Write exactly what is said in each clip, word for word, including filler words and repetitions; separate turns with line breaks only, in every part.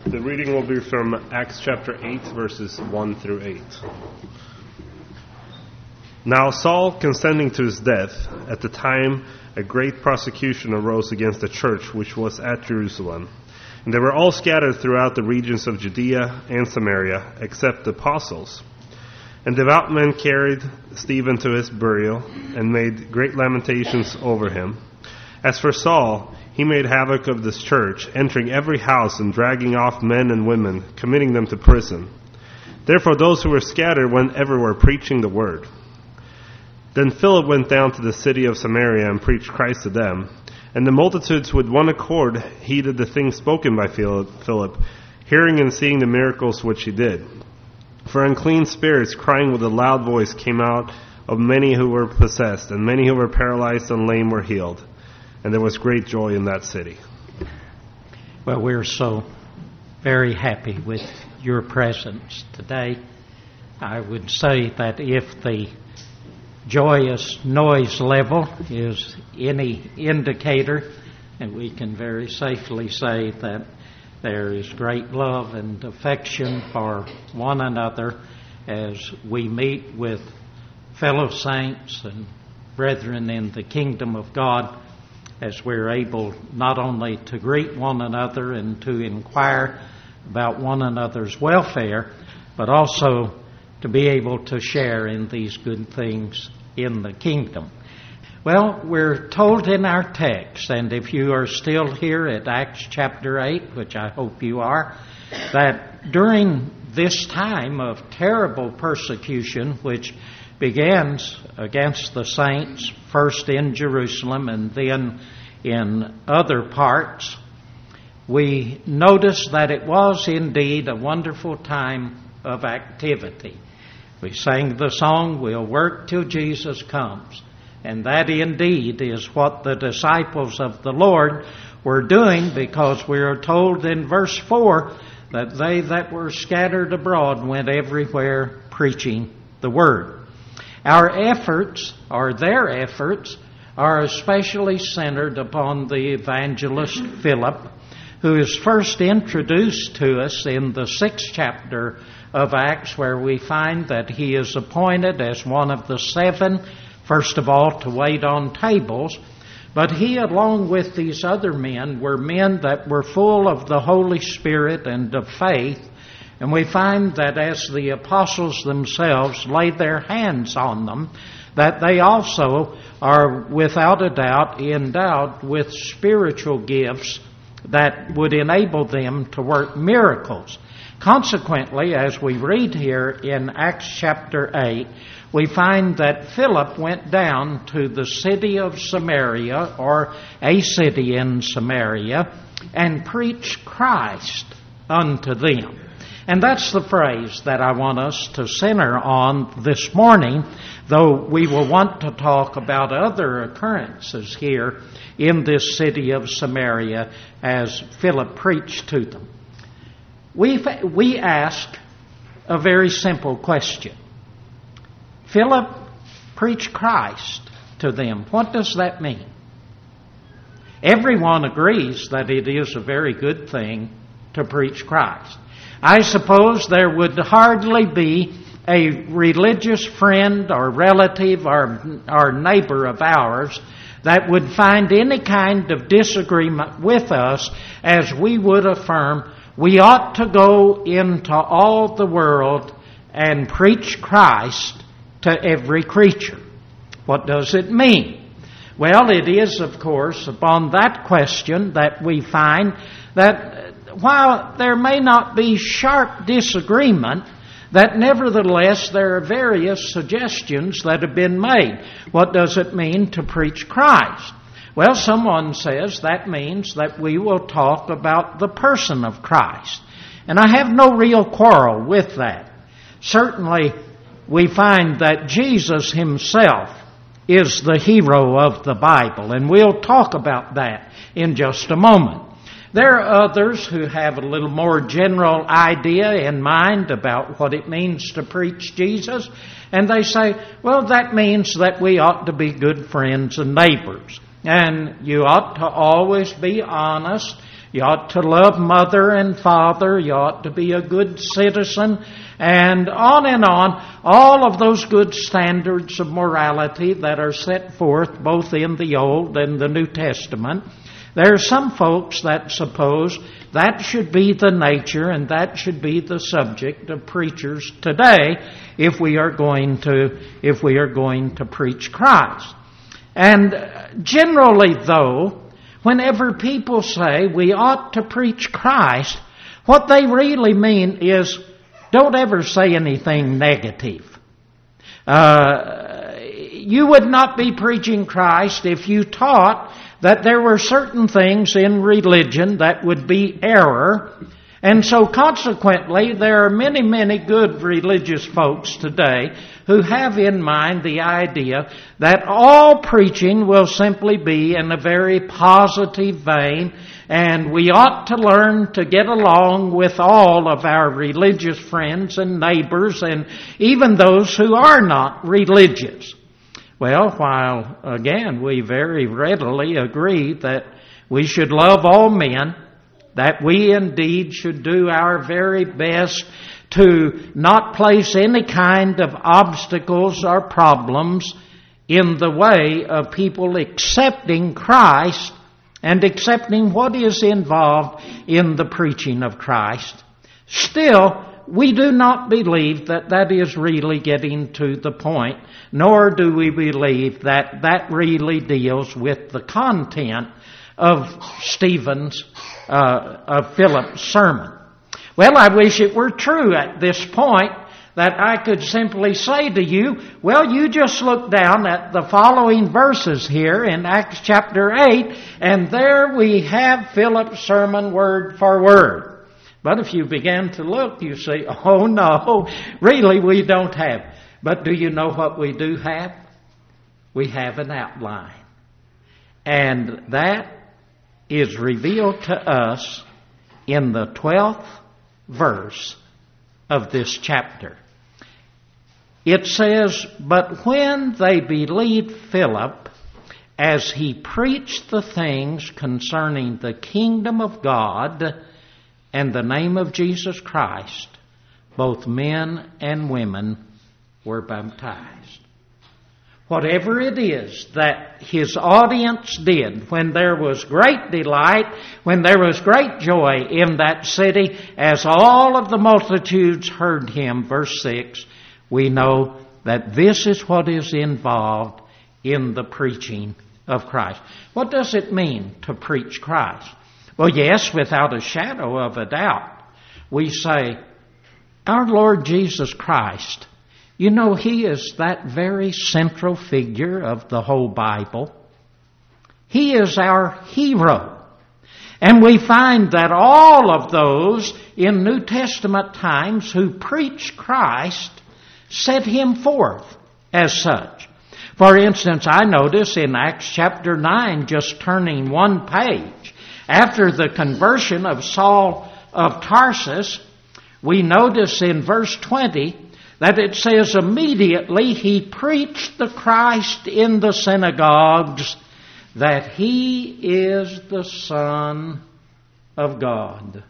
The reading will be from Acts chapter eight, verses one through eight. Now Saul, consenting to his death, at the time a great prosecution arose against the church which was at Jerusalem. And they were all scattered throughout the regions of Judea and Samaria, except the apostles. And devout men carried Stephen to his burial, and made great lamentations over him. As for Saul, he made havoc of this church, entering every house and dragging off men and women, committing them to prison. Therefore those who were scattered went everywhere preaching the word. Then Philip went down to the city of Samaria and preached Christ to them. And the multitudes with one accord heeded the things spoken by Philip, hearing and seeing the miracles which he did. For unclean spirits, crying with a loud voice, came out of many who were possessed, and many who were paralyzed and lame were healed. And there was great joy in that city.
Well, we're so very happy with your presence today. I would say that if the joyous noise level is any indicator, and we can very safely say that there is great love and affection for one another as we meet with fellow saints and brethren in the kingdom of God, as we're able not only to greet one another and to inquire about one another's welfare, but also to be able to share in these good things in the kingdom. Well, we're told in our text, and if you are still here at Acts chapter eight, which I hope you are, that during this time of terrible persecution, which begins against the saints, first in Jerusalem and then in other parts, we notice that it was indeed a wonderful time of activity. We sang the song, "We'll work till Jesus comes." And that indeed is what the disciples of the Lord were doing, because we are told in verse four that they that were scattered abroad went everywhere preaching the word. Our efforts, or their efforts, are especially centered upon the evangelist Philip, who is first introduced to us in the sixth chapter of Acts, where we find that he is appointed as one of the seven, first of all, to wait on tables. But he, along with these other men, were men that were full of the Holy Spirit and of faith. And we find that as the apostles themselves lay their hands on them, that they also are without a doubt endowed with spiritual gifts that would enable them to work miracles. Consequently, as we read here in Acts chapter eight, we find that Philip went down to the city of Samaria, or a city in Samaria, and preached Christ unto them. And that's the phrase that I want us to center on this morning, though we will want to talk about other occurrences here in this city of Samaria as Philip preached to them. We we ask a very simple question. Philip preached Christ to them. What does that mean? Everyone agrees that it is a very good thing to preach Christ. I suppose there would hardly be a religious friend or relative or, or neighbor of ours that would find any kind of disagreement with us as we would affirm we ought to go into all the world and preach Christ to every creature. What does it mean? Well, it is, of course, upon that question that we find that while there may not be sharp disagreement, that nevertheless there are various suggestions that have been made. What does it mean to preach Christ? Well, someone says that means that we will talk about the person of Christ. And I have no real quarrel with that. Certainly, we find that Jesus himself is the hero of the Bible, and we'll talk about that in just a moment. There are others who have a little more general idea in mind about what it means to preach Jesus, and they say, well, that means that we ought to be good friends and neighbors. And you ought to always be honest. You ought to love mother and father. You ought to be a good citizen. And on and on. All of those good standards of morality that are set forth both in the Old and the New Testament. There are some folks that suppose that should be the nature and that should be the subject of preachers today if we are going to, if we are going to preach Christ. And generally, though, whenever people say we ought to preach Christ, what they really mean is don't ever say anything negative. Uh, you would not be preaching Christ if you taught that there were certain things in religion that would be error. And so consequently, there are many, many good religious folks today who have in mind the idea that all preaching will simply be in a very positive vein, and we ought to learn to get along with all of our religious friends and neighbors and even those who are not religious. Well, while, again, we very readily agree that we should love all men, that we indeed should do our very best to not place any kind of obstacles or problems in the way of people accepting Christ and accepting what is involved in the preaching of Christ, still, we do not believe that that is really getting to the point, nor do we believe that that really deals with the content of Stephen's, uh, of Philip's sermon. Well, I wish it were true at this point that I could simply say to you, well, you just look down at the following verses here in Acts chapter eight, and there we have Philip's sermon word for word. But if you begin to look, you see, oh no, really we don't have. But do you know what we do have? We have an outline. And that is revealed to us in the twelfth verse of this chapter. It says, "But when they believed Philip, as he preached the things concerning the kingdom of God and the name of Jesus Christ, both men and women were baptized." Whatever it is that his audience did, when there was great delight, when there was great joy in that city, as all of the multitudes heard him, verse six, we know that this is what is involved in the preaching of Christ. What does it mean to preach Christ? Well, yes, without a shadow of a doubt, we say, our Lord Jesus Christ, you know, He is that very central figure of the whole Bible. He is our hero. And we find that all of those in New Testament times who preached Christ set Him forth as such. For instance, I notice in Acts chapter nine, just turning one page, after the conversion of Saul of Tarsus, we notice in verse twenty that it says, immediately he preached the Christ in the synagogues, that He is the Son of God.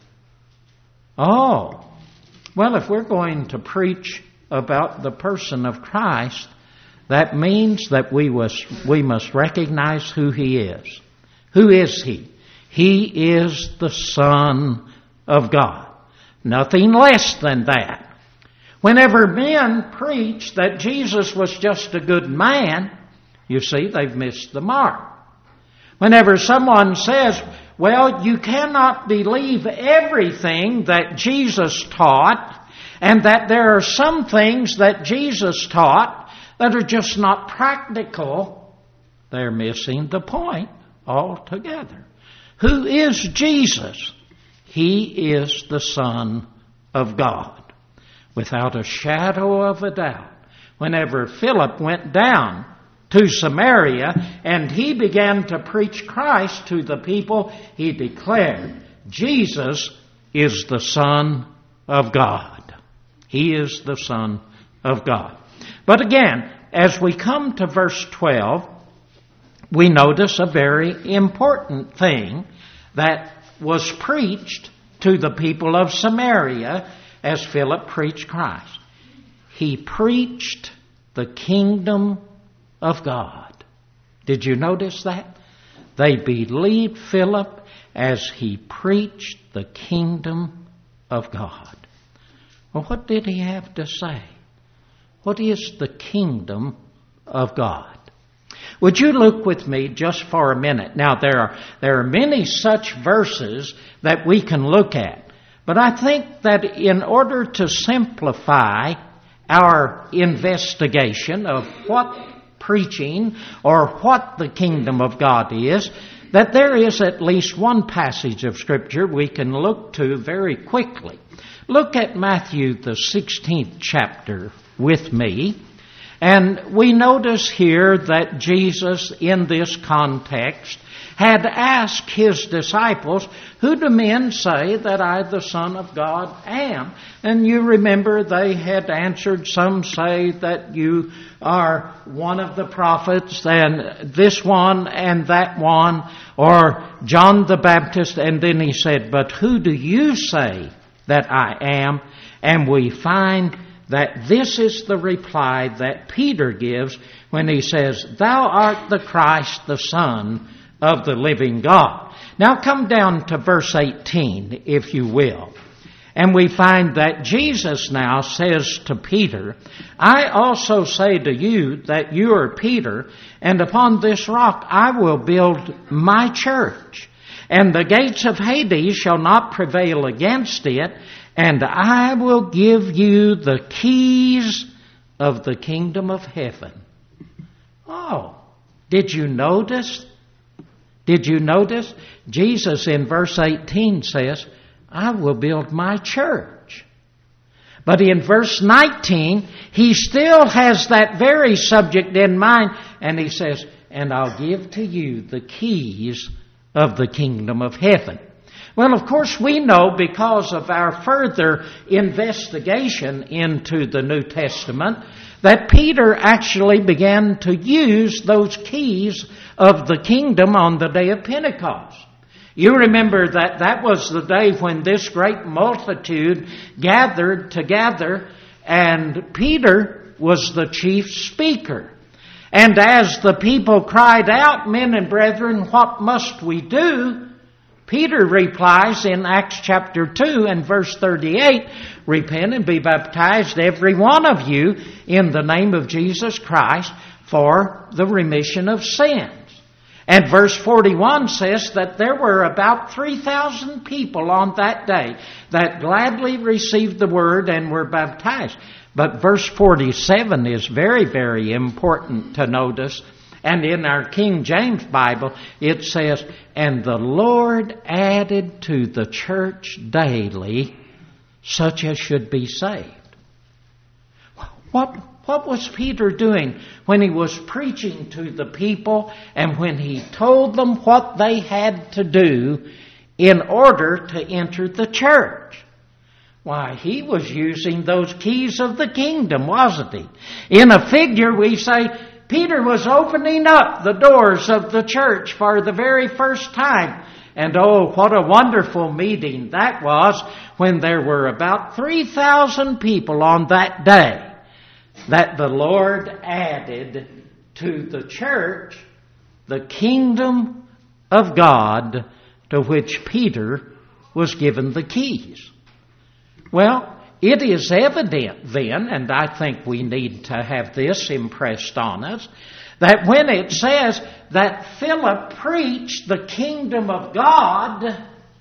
Oh, well, if we're going to preach about the person of Christ, that means that we must, we must recognize who He is. Who is He? He is the Son of God. Nothing less than that. Whenever men preach that Jesus was just a good man, you see, they've missed the mark. Whenever someone says, well, you cannot believe everything that Jesus taught, and that there are some things that Jesus taught that are just not practical, they're missing the point altogether. Who is Jesus? He is the Son of God. Without a shadow of a doubt. Whenever Philip went down to Samaria and he began to preach Christ to the people, he declared, Jesus is the Son of God. He is the Son of God. But again, as we come to verse twelve, we notice a very important thing that was preached to the people of Samaria as Philip preached Christ. He preached the kingdom of God. Did you notice that? They believed Philip as he preached the kingdom of God. Well, what did he have to say? What is the kingdom of God? Would you look with me just for a minute? Now, there are, there are many such verses that we can look at. But I think that in order to simplify our investigation of what preaching or what the kingdom of God is, that there is at least one passage of Scripture we can look to very quickly. Look at Matthew, the sixteenth chapter with me. And we notice here that Jesus, in this context, had asked his disciples, "Who do men say that I, the Son of God, am?" And you remember they had answered, "Some say that you are one of the prophets, and this one and that one, or John the Baptist." And then he said, "But who do you say that I am?" And we find that this is the reply that Peter gives when he says, "Thou art the Christ, the Son of the living God." Now come down to verse eighteen, if you will. And we find that Jesus now says to Peter, "I also say to you that you are Peter, and upon this rock I will build my church, and the gates of Hades shall not prevail against it, and I will give you the keys of the kingdom of heaven." Oh, did you notice? Did you notice? Jesus in verse eighteen says, "I will build my church." But in verse nineteen, he still has that very subject in mind, and he says, "And I'll give to you the keys of the kingdom of heaven." Well, of course, we know because of our further investigation into the New Testament that Peter actually began to use those keys of the kingdom on the day of Pentecost. You remember that that was the day when this great multitude gathered together, and Peter was the chief speaker. And as the people cried out, "Men and brethren, what must we do?" Peter replies in Acts chapter two and verse thirty-eight, "Repent and be baptized, every one of you, in the name of Jesus Christ for the remission of sins." And verse forty-one says that there were about three thousand people on that day that gladly received the word and were baptized. But verse forty-seven is very, very important to notice. And in our King James Bible, it says, "And the Lord added to the church daily such as should be saved." What, what was Peter doing when he was preaching to the people and when he told them what they had to do in order to enter the church? Why, he was using those keys of the kingdom, wasn't he? In a figure, we say, Peter was opening up the doors of the church for the very first time. And oh, what a wonderful meeting that was when there were about three thousand people on that day that the Lord added to the church the kingdom of God, to which Peter was given the keys. Well, it is evident then, and I think we need to have this impressed on us, that when it says that Philip preached the kingdom of God,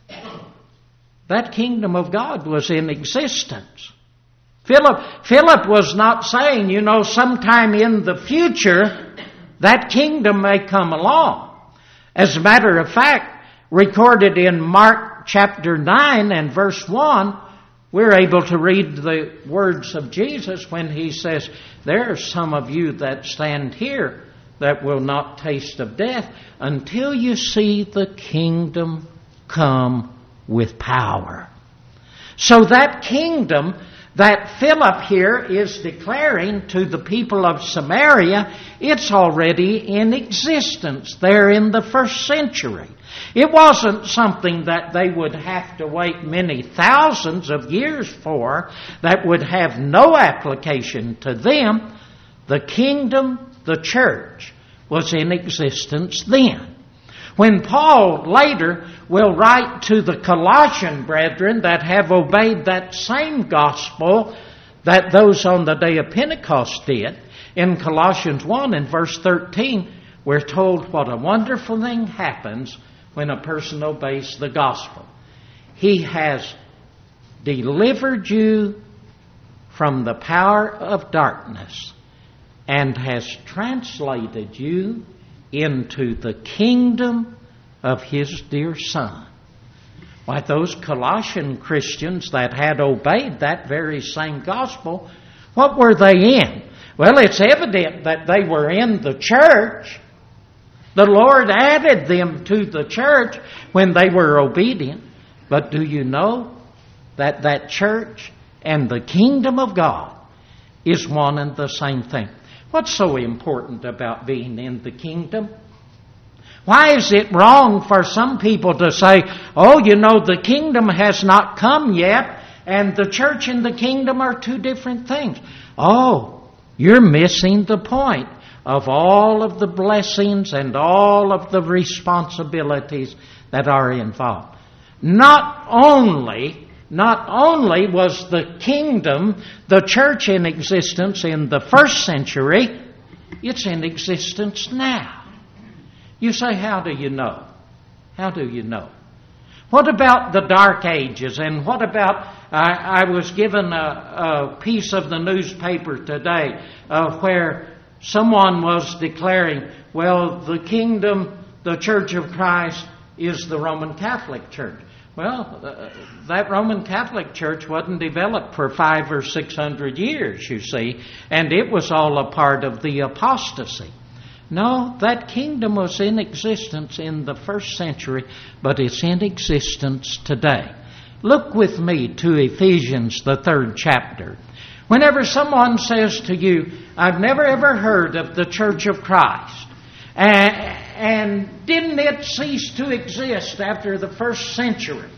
that kingdom of God was in existence. Philip, Philip was not saying, you know, sometime in the future, that kingdom may come along. As a matter of fact, recorded in Mark chapter nine and verse one, we're able to read the words of Jesus when he says, "There are some of you that stand here that will not taste of death until you see the kingdom come with power." So that kingdom that Philip here is declaring to the people of Samaria, it's already in existence there in the first century. It wasn't something that they would have to wait many thousands of years for, that would have no application to them. The kingdom, the church, was in existence then. When Paul later will write to the Colossian brethren that have obeyed that same gospel that those on the day of Pentecost did, in Colossians one and verse thirteen, we're told what a wonderful thing happens when a person obeys the gospel. He has delivered you from the power of darkness and has translated you into the kingdom of His dear Son. Why, those Colossian Christians that had obeyed that very same gospel, what were they in? Well, it's evident that they were in the church. The Lord added them to the church when they were obedient. But do you know that that church and the kingdom of God is one and the same thing? What's so important about being in the kingdom? Why is it wrong for some people to say, oh, you know, the kingdom has not come yet, and the church and the kingdom are two different things? Oh, you're missing the point of all of the blessings and all of the responsibilities that are involved. Not only, not only was the kingdom, the church in existence in the first century, it's in existence now. You say, how do you know? How do you know? What about the Dark Ages? And what about, I, I was given a, a piece of the newspaper today uh, where someone was declaring, well, the kingdom, the Church of Christ, is the Roman Catholic Church. Well, uh, that Roman Catholic Church wasn't developed for five or six hundred years, you see, and it was all a part of the apostasy. No, that kingdom was in existence in the first century, but it's in existence today. Look with me to Ephesians, the third chapter. Whenever someone says to you, I've never ever heard of the Church of Christ, and, and didn't it cease to exist after the first century?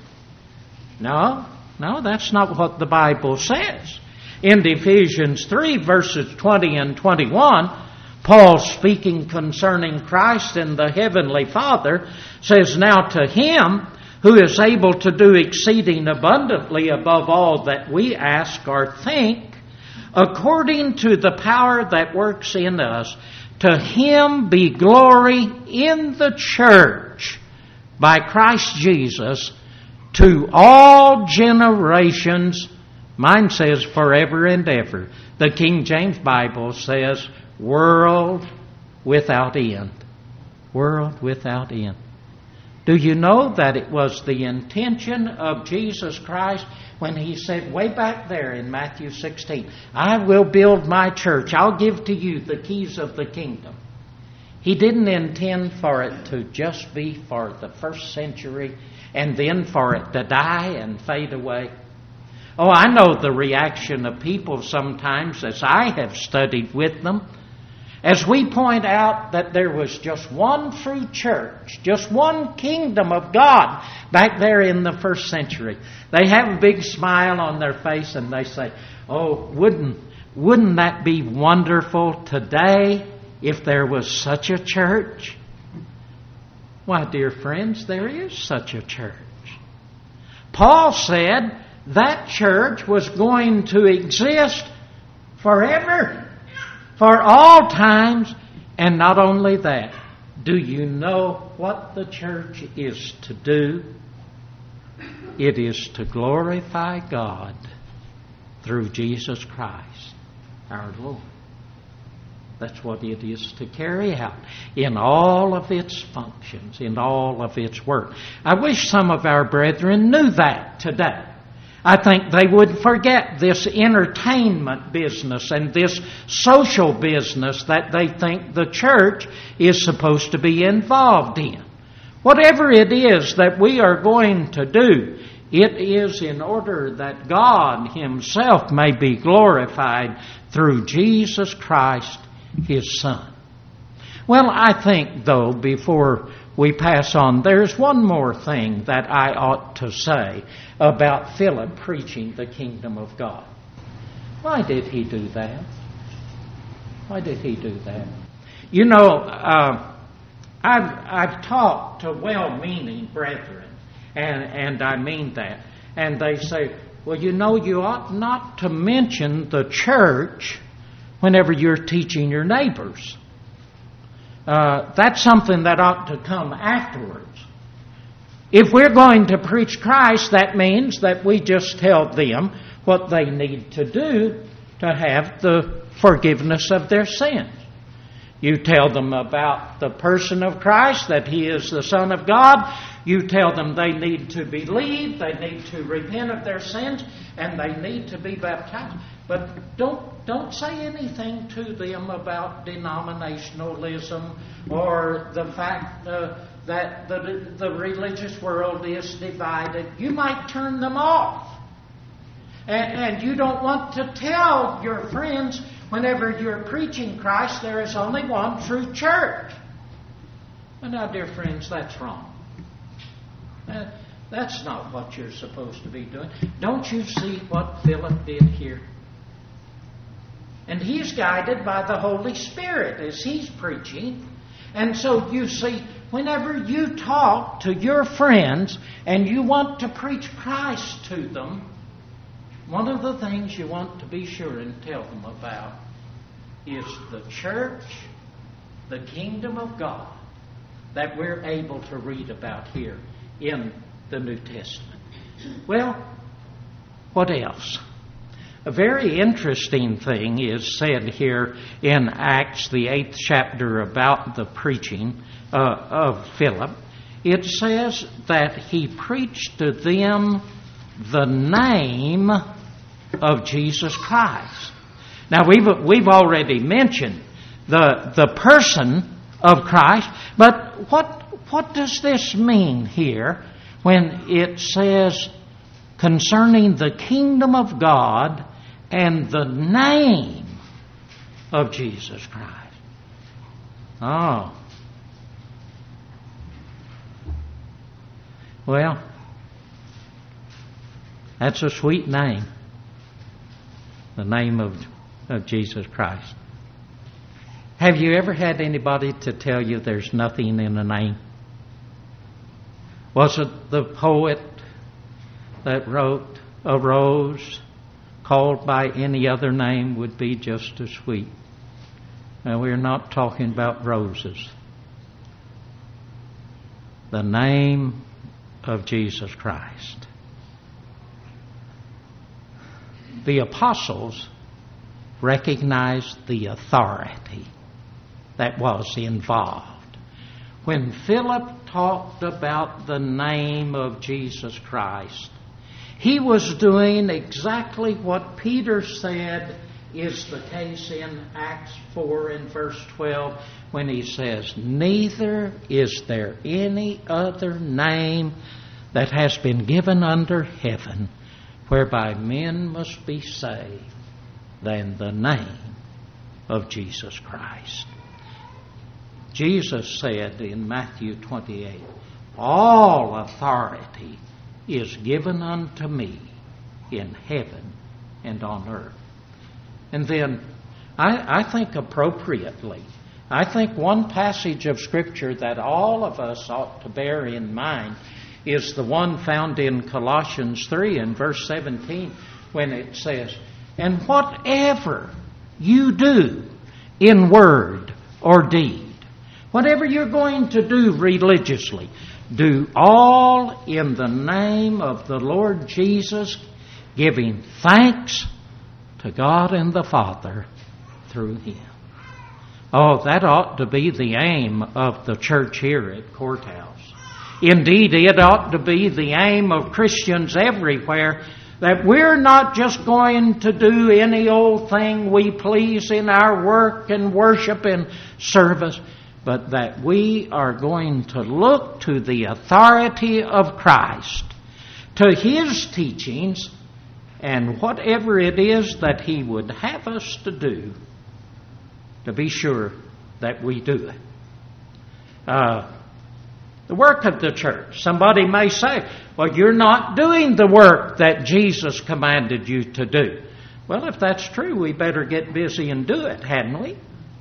No, no, that's not what the Bible says. In Ephesians three, verses twenty and twenty-one, Paul, speaking concerning Christ and the Heavenly Father, says, now to Him who is able to do exceeding abundantly above all that we ask or think, according to the power that works in us, to Him be glory in the church by Christ Jesus to all generations. Mine says forever and ever. The King James Bible says world without end. World without end. Do you know that it was the intention of Jesus Christ when He said way back there in Matthew sixteen, I will build my church. I'll give to you the keys of the kingdom. He didn't intend for it to just be for the first century and then for it to die and fade away. Oh, I know the reaction of people sometimes as I have studied with them. As we point out that there was just one true church, just one kingdom of God back there in the first century, they have a big smile on their face and they say, oh, wouldn't, wouldn't that be wonderful today if there was such a church? Why, dear friends, there is such a church. Paul said that church was going to exist forever. For all times, and not only that, do you know what the church is to do? It is to glorify God through Jesus Christ, our Lord. That's what it is to carry out in all of its functions, in all of its work. I wish some of our brethren knew that today. I think they would forget this entertainment business and this social business that they think the church is supposed to be involved in. Whatever it is that we are going to do, It is in order that God Himself may be glorified through Jesus Christ, His Son. Well, I think, though, before we pass on, there's one more thing that I ought to say about Philip preaching the kingdom of God. Why did he do that? Why did he do that? You know, uh, I've, I've talked to well-meaning brethren, and, and I mean that. And they say, well, you know, you ought not to mention the church whenever you're teaching your neighbors. Uh, that's something that ought to come afterwards. If we're going to preach Christ, that means that we just tell them what they need to do to have the forgiveness of their sins. You tell them about the person of Christ, that He is the Son of God. You tell them they need to believe, they need to repent of their sins, and they need to be baptized. But don't don't say anything to them about denominationalism or the fact uh, that the, the religious world is divided. You might turn them off. And, and you don't want to tell your friends, whenever you're preaching Christ, there is only one true church. Well, now, dear friends, that's wrong. Uh, that's not what you're supposed to be doing. Don't you see what Philip did here? And he's guided by the Holy Spirit as he's preaching. And so you see, whenever you talk to your friends and you want to preach Christ to them, one of the things you want to be sure and tell them about is the church, the kingdom of God, that we're able to read about here in the New Testament. Well, what else? A very interesting thing is said here in Acts, the eighth chapter, about the preaching uh, of Philip. It says that he preached to them the name of Jesus Christ. Now, we've we've already mentioned the the person of Christ, but what what does this mean here when it says concerning the kingdom of God and the name of Jesus Christ? Oh. Well, that's a sweet name. The name of, of Jesus Christ. Have you ever had anybody to tell you there's nothing in a name? Was it the poet that wrote, "A rose called by any other name would be just as sweet"? Now, we're not talking about roses. The name of Jesus Christ. The apostles recognized the authority that was involved. When Philip talked about the name of Jesus Christ, he was doing exactly what Peter said is the case in Acts four and verse twelve, when he says, "Neither is there any other name that has been given under heaven whereby men must be saved than the name of Jesus Christ." Jesus said in Matthew twenty-eight, "All authority is given unto me in heaven and on earth." And then, I, I think appropriately, I think one passage of Scripture that all of us ought to bear in mind is the one found in Colossians three and verse seventeen, when it says, "And whatever you do in word or deed," whatever you're going to do religiously, "do all in the name of the Lord Jesus, giving thanks to God and the Father through Him." Oh, that ought to be the aim of the church here at Courthouse. Indeed, it ought to be the aim of Christians everywhere, that we're not just going to do any old thing we please in our work and worship and service, but that we are going to look to the authority of Christ to His teachings and whatever it is that He would have us to do, to be sure that we do it. Uh, the work of the church. Somebody may say, well, you're not doing the work that Jesus commanded you to do. Well, if that's true, we better get busy and do it, hadn't we?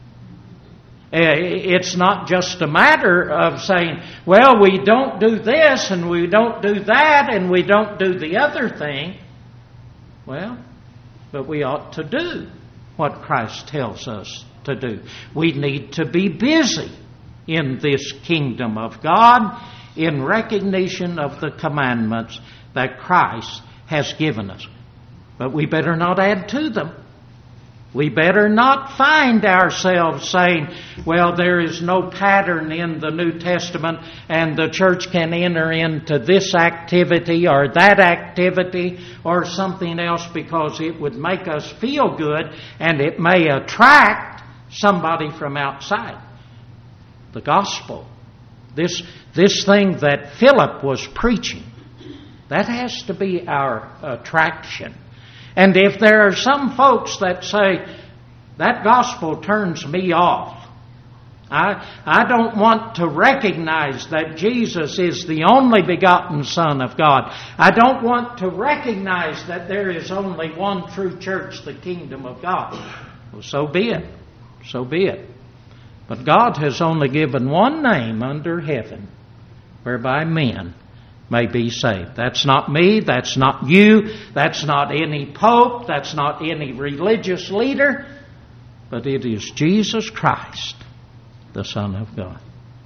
It's not just a matter of saying, well, we don't do this and we don't do that and we don't do the other thing. Well, but we ought to do what Christ tells us to do. We need to be busy in this kingdom of God in recognition of the commandments that Christ has given us. But we better not add to them. We better not find ourselves saying, well, there is no pattern in the New Testament and the church can enter into this activity or that activity or something else because it would make us feel good and it may attract somebody from outside. The gospel, this, this thing that Philip was preaching, that has to be our attraction. And if there are some folks that say, that gospel turns me off, I, I don't want to recognize that Jesus is the only begotten Son of God. I don't want to recognize that there is only one true church, the kingdom of God. Well, so be it. So be it. But God has only given one name under heaven whereby men may be saved. That's not me, that's not you, that's not any pope, that's not any religious leader, but it is Jesus Christ, the Son of God.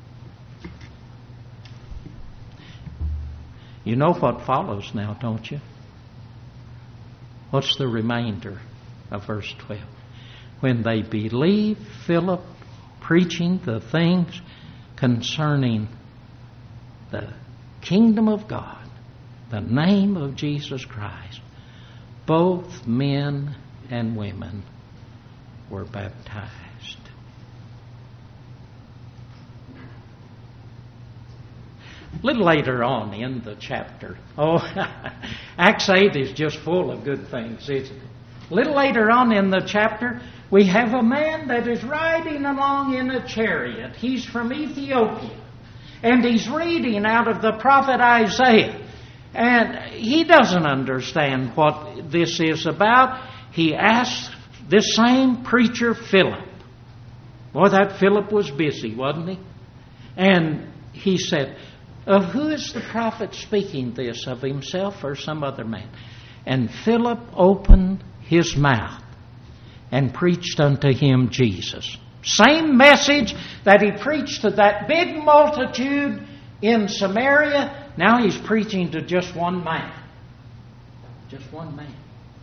You know what follows now, don't you? What's the remainder of verse twelve? When they believed Philip preaching the things concerning the kingdom of God, the name of Jesus Christ, both men and women were baptized. A little later on in the chapter, oh, Acts eight is just full of good things, isn't it? A little later on in the chapter, we have a man that is riding along in a chariot. He's from Ethiopia. And he's reading out of the prophet Isaiah. And he doesn't understand what this is about. He asks this same preacher, Philip. Boy, that Philip was busy, wasn't he? And he said, of who is the prophet speaking this, of himself or some other man? And Philip opened his mouth and preached unto him Jesus. Same message that he preached to that big multitude in Samaria, now he's preaching to just one man. Just one man.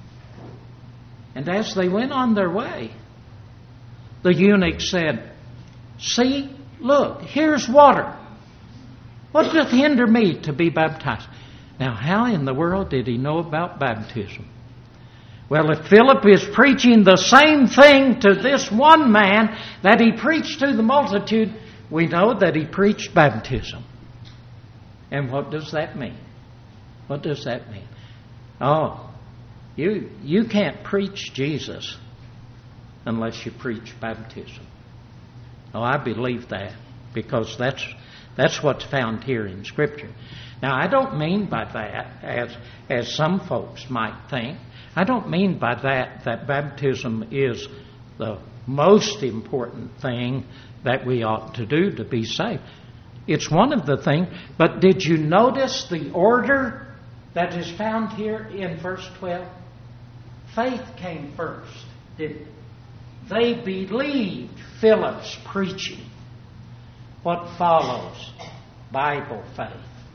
And as they went on their way, the eunuch said, see, look, here's water. What doth hinder me to be baptized? Now, how in the world did he know about baptism? Well, if Philip is preaching the same thing to this one man that he preached to the multitude, we know that he preached baptism. And what does that mean? What does that mean? Oh, you you can't preach Jesus unless you preach baptism. Oh, I believe that because that's that's what's found here in Scripture. Now, I don't mean by that, as as some folks might think, I don't mean by that that baptism is the most important thing that we ought to do to be saved. It's one of the things, but did you notice the order that is found here in verse twelve? Faith came first, didn't it? They believed Philip's preaching. What follows? Bible faith.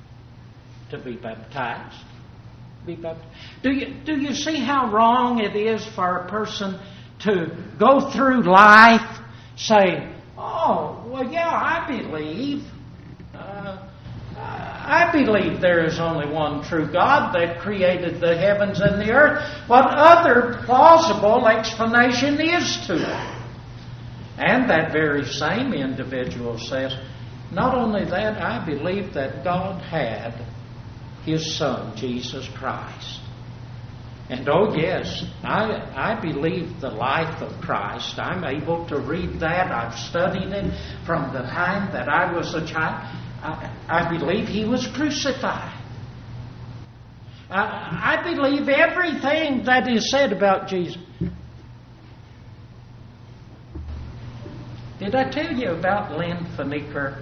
To be baptized. Be baptized. Do you, do you see how wrong it is for a person to go through life saying, oh, well, yeah, I believe. Uh, I believe there is only one true God that created the heavens and the earth. What other plausible explanation is to it? And that very same individual says, not only that, I believe that God had His Son, Jesus Christ. And oh yes, I, I believe the life of Christ. I'm able to read that. I've studied it from the time that I was a child. I, I believe He was crucified. I, I believe everything that is said about Jesus. Did I tell you about Lynn Finney-Kirk?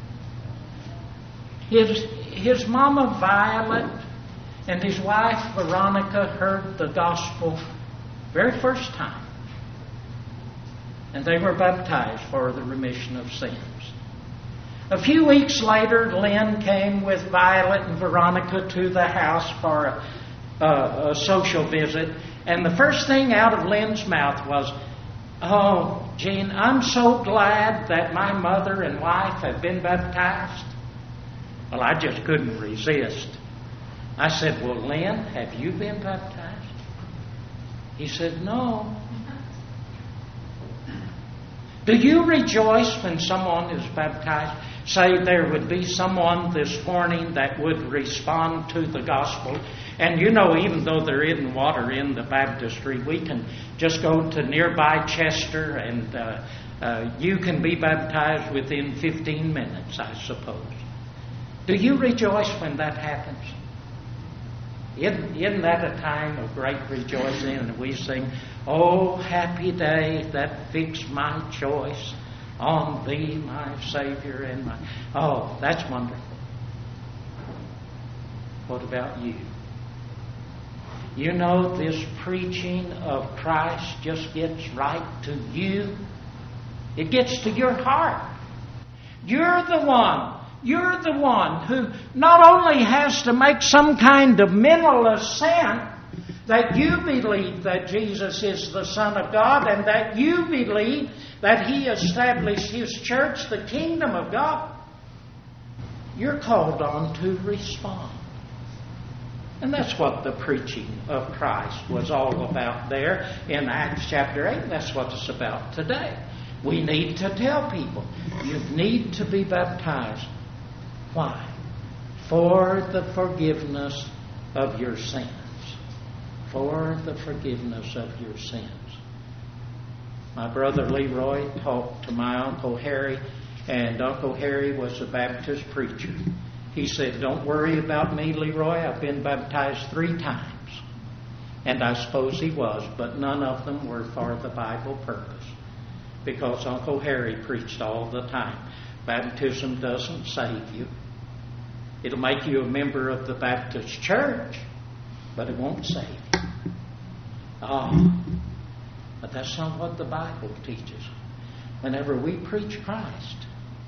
His, his mama Violet and his wife Veronica heard the gospel very first time. And they were baptized for the remission of sins. A few weeks later, Lynn came with Violet and Veronica to the house for a, a, a social visit. And the first thing out of Lynn's mouth was, "Oh, Gene, I'm so glad that my mother and wife have been baptized." Well, I just couldn't resist. I said, "Well, Lynn, have you been baptized?" He said, "No." Do you rejoice when someone is baptized? Say there would be someone this morning that would respond to the gospel. And you know, even though there isn't water in the baptistry, we can just go to nearby Chester and uh, uh, you can be baptized within fifteen minutes, I suppose. Do you rejoice when that happens? Isn't, isn't that a time of great rejoicing? And we sing, "Oh, happy day that fixed my choice on Thee, my Savior and my..." Oh, that's wonderful. What about you? You know, this preaching of Christ just gets right to you. It gets to your heart. You're the one. You're the one who not only has to make some kind of mental assent that you believe that Jesus is the Son of God and that you believe that He established His church, the kingdom of God. You're called on to respond. And that's what the preaching of Christ was all about there in Acts chapter eight. That's what it's about today. We need to tell people, you need to be baptized. Why? For the forgiveness of your sins. For the forgiveness of your sins. My brother Leroy talked to my Uncle Harry, and Uncle Harry was a Baptist preacher. He said, "Don't worry about me, Leroy. I've been baptized three times." And I suppose he was, but none of them were for the Bible purpose. Because Uncle Harry preached all the time. Baptism doesn't save you. It'll make you a member of the Baptist church, but it won't save you. Oh, but that's not what the Bible teaches. Whenever we preach Christ,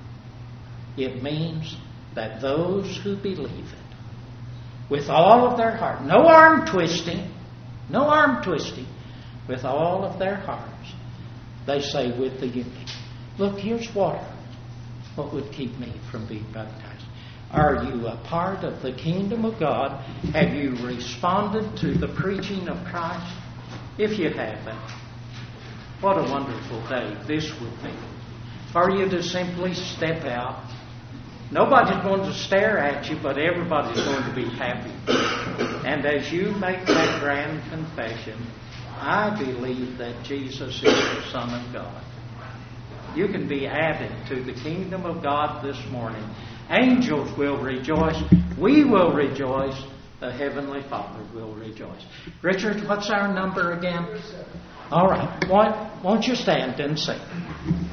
it means that those who believe it, with all of their heart, no arm twisting, no arm twisting, with all of their hearts, they say with the eunuch, "Look, here's water. What would keep me from being baptized?" Are you a part of the kingdom of God? Have you responded to the preaching of Christ? If you haven't, what a wonderful day this would be for you to simply step out. Nobody's going to stare at you, but everybody's going to be happy. And as you make that grand confession, "I believe that Jesus is the Son of God," you can be added to the kingdom of God this morning. Angels will rejoice. We will rejoice. The Heavenly Father will rejoice. Richard, what's our number again? All right. Won't, won't you stand and sing?